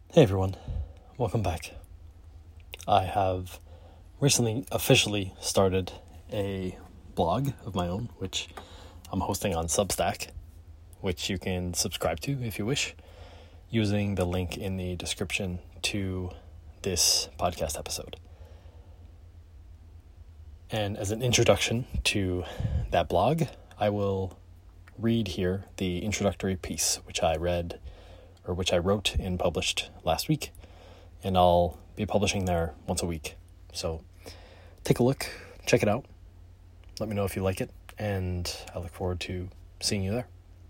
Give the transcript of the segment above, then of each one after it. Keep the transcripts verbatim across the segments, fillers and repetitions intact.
Hey everyone, welcome back. I have recently officially started a blog of my own, which I'm hosting on Substack, which you can subscribe to if you wish, using the link in the description to this podcast episode. And as an introduction to that blog, I will read here the introductory piece, which I read or which I wrote and published last week, and I'll be publishing there once a week. So take a look, check it out, let me know if you like it, and I look forward to seeing you there.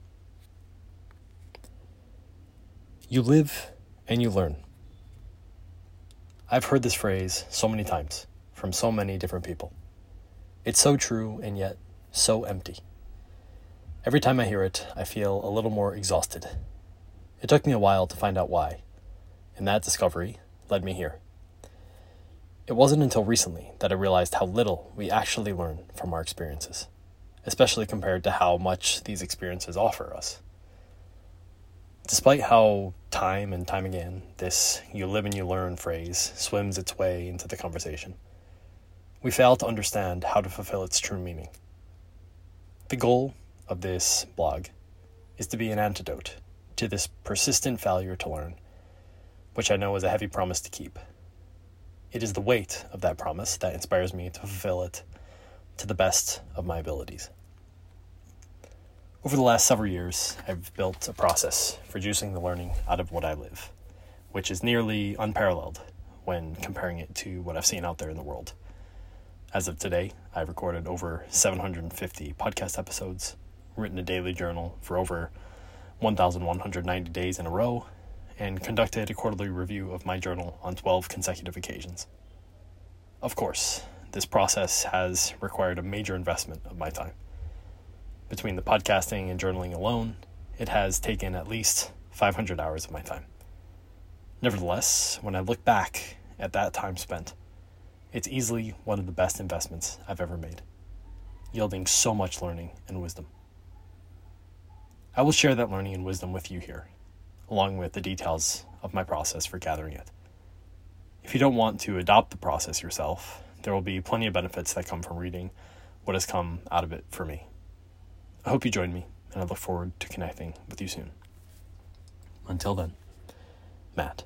You live and you learn. I've heard this phrase so many times from so many different people. It's so true and yet so empty. Every time I hear it, I feel a little more exhausted. It took me a while to find out why, and that discovery led me here. It wasn't until recently that I realized how little we actually learn from our experiences, especially compared to how much these experiences offer us. Despite how time and time again this "you live and you learn" phrase swims its way into the conversation, we fail to understand how to fulfill its true meaning. The goal of this blog is to be an antidote to this persistent failure to learn, which I know is a heavy promise to keep. It is the weight of that promise that inspires me to fulfill it to the best of my abilities. Over the last several years, I've built a process for juicing the learning out of what I live, which is nearly unparalleled when comparing it to what I've seen out there in the world. As of today, I've recorded over seven hundred fifty podcast episodes, written a daily journal for over one thousand one hundred ninety days in a row, and conducted a quarterly review of my journal on twelve consecutive occasions. Of course, this process has required a major investment of my time. Between the podcasting and journaling alone, it has taken at least five hundred hours of my time. Nevertheless, when I look back at that time spent, it's easily one of the best investments I've ever made, yielding so much learning and wisdom. I will share that learning and wisdom with you here, along with the details of my process for gathering it. If you don't want to adopt the process yourself, there will be plenty of benefits that come from reading what has come out of it for me. I hope you join me, and I look forward to connecting with you soon. Until then, Matt.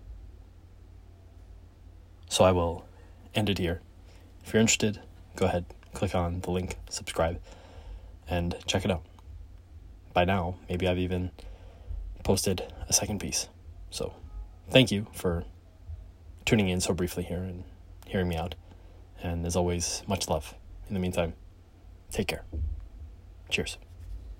So I will end it here. If you're interested, go ahead, click on the link, subscribe, and check it out. By now, maybe I've even posted a second piece. So thank you for tuning in so briefly here and hearing me out. And as always, much love. In the meantime, take care. Cheers.